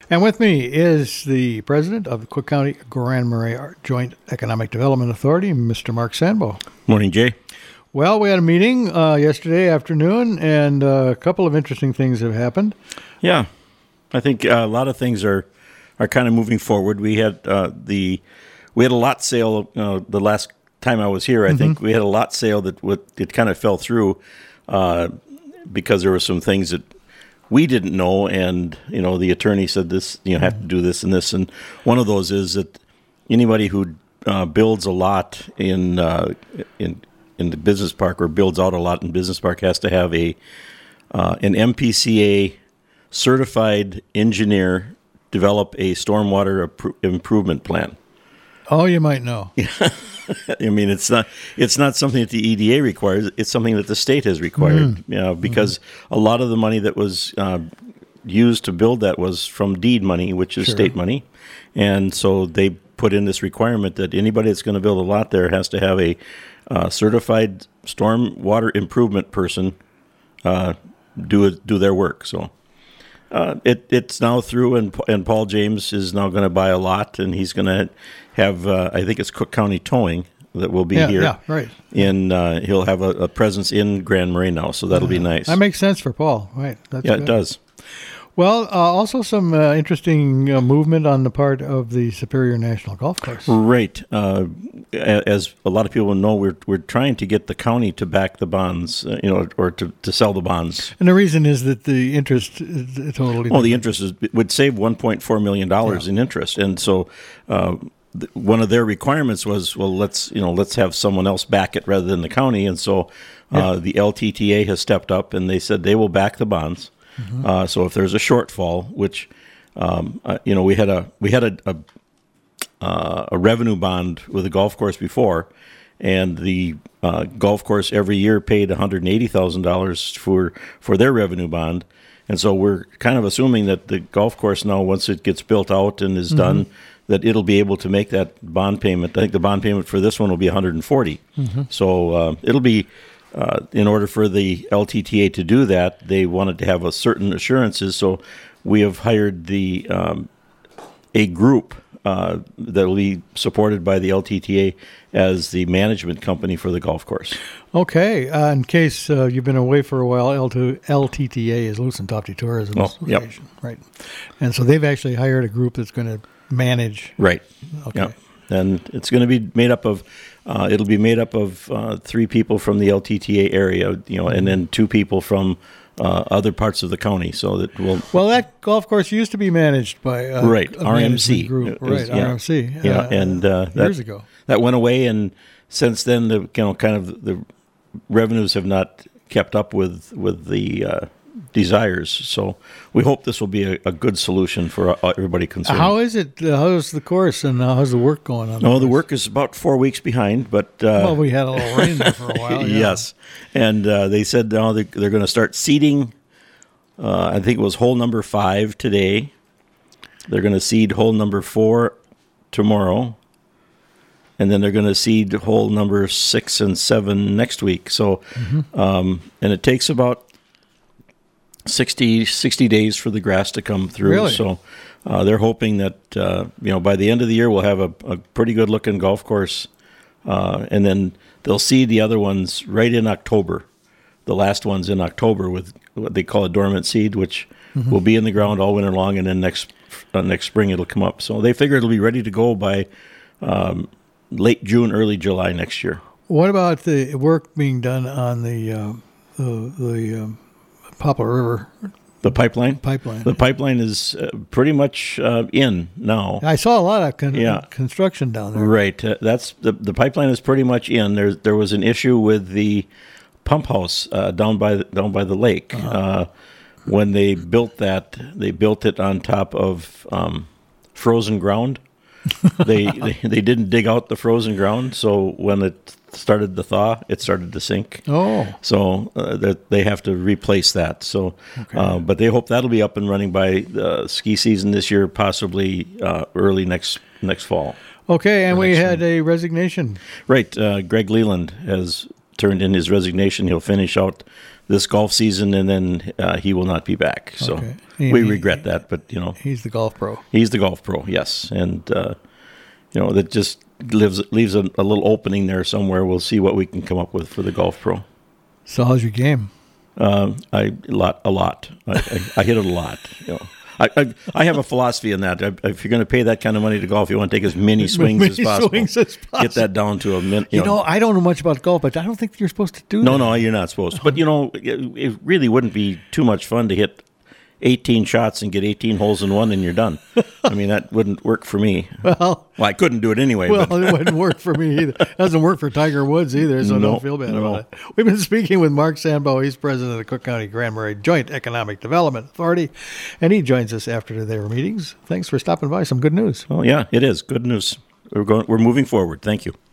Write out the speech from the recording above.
And with me is the president of the Cook County Grand Marais Joint Economic Development Authority, Mr. Mark Sandbo. Morning, Jay. Well, we had a meeting yesterday afternoon, and a couple of interesting things have happened. Yeah, I think a lot of things are kind of moving forward. We had a lot sale the last time I was here. I think we had a lot sale that it kind of fell through because there were some things that we didn't know, and the attorney said this, have to do this and this, and one of those is that anybody who builds a lot in the business park or builds out a lot in business park has to have an MPCA certified engineer develop a stormwater improvement plan. Oh, you might know. I mean, it's not something that the EDA requires. It's something that the state has required. Because a lot of the money that was used to build that was from deed money, which is state money, and so they put in this requirement that anybody that's going to build a lot there has to have a certified stormwater improvement person do their work. So. It's now through, and Paul James is now going to buy a lot, and he's going to have, I think it's Cook County Towing that will be here. Yeah, right. And he'll have a presence in Grand Marais now, so that'll be nice. That makes sense for Paul, right? That's good. It does. Well, also some interesting movement on the part of the Superior National Golf Course. Right. As a lot of people know, we're trying to get the county to back the bonds, or to sell the bonds. And the reason is that the interest is totally. Well, the interest would save $1.4 million in interest, and so one of their requirements was, well, let's have someone else back it rather than the county, and so the LTTA has stepped up and they said they will back the bonds. So if there's a shortfall, which we had a revenue bond with the golf course before, and the golf course every year paid $180,000 for their revenue bond, and so we're kind of assuming that the golf course now, once it gets built out and is done, that it'll be able to make that bond payment. I think the bond payment for this one will be $140,000. So it'll be. In order for the LTTA to do that, they wanted to have a certain assurances. So we have hired a group that will be supported by the LTTA as the management company for the golf course. Okay. In case you've been away for a while, LTTA is Lucent Tofty Tourism Association, right? And so they've actually hired a group that's going to manage. Right. Okay. Yep. And it's going to be made up of. It'll be made up of 3 people from the LTTA area, and then 2 people from other parts of the county. So that will. Well, that golf course used to be managed by RMC group, RMC. And years ago that went away, and since then the revenues have not kept up with the desires. So we hope this will be a good solution for everybody concerned. How is it? How's the course, and how's the work going on? The work is about 4 weeks behind, but we had a little rain there for a while. Yeah. Yes, and they said now they're going to start seeding. I think it was hole number 5 today. They're going to seed hole number 4 tomorrow, and then they're going to seed hole number 6 and 7 next week. So, and it takes about 60 days for the grass to come through. Really? So they're hoping that by the end of the year we'll have a pretty good looking golf course, and then they'll seed the other ones right in October. The last one's in October with what they call a dormant seed, which will be in the ground all winter long, and then next spring it'll come up. So they figure it'll be ready to go by late June, early July next year. What about the work being done on the Poplar River? The pipeline? Pipeline. The pipeline is pretty much in now. I saw a lot of construction down there. Right. That's the pipeline is pretty much in. There was an issue with the pump house down by the lake. When they built that, they built it on top of frozen ground. They didn't dig out the frozen ground, so when it started to thaw, it started to sink. Oh, so they have to replace that. So, but they hope that'll be up and running by ski season this year, possibly early next fall. Okay, and we had a resignation. Right, Greg Leland has turned in his resignation. He'll finish out this golf season, and then he will not be back. So Okay. we regret that, but He's the golf pro. he's the golf pro, yes, and that just leaves a little opening there somewhere. We'll see what we can come up with for the golf pro. So how's your game? A lot. I hit it a lot. I have a philosophy in that. If you're going to pay that kind of money to golf, you want to take as many swings as possible. Get that down to a minute. I don't know much about golf, but I don't think you're supposed to do that. No, you're not supposed to. But it really wouldn't be too much fun to hit 18 shots and get 18 holes in one and you're done. I mean, that wouldn't work for me. Well, I couldn't do it anyway. Well, it wouldn't work for me either. It doesn't work for Tiger Woods either, so don't feel bad about it. We've been speaking with Mark Sandbo. He's president of the Cook County Grand Marais Joint Economic Development Authority, and he joins us after their meetings. Thanks for stopping by. Some good news. Well, yeah, it is good news. We're moving forward. Thank you.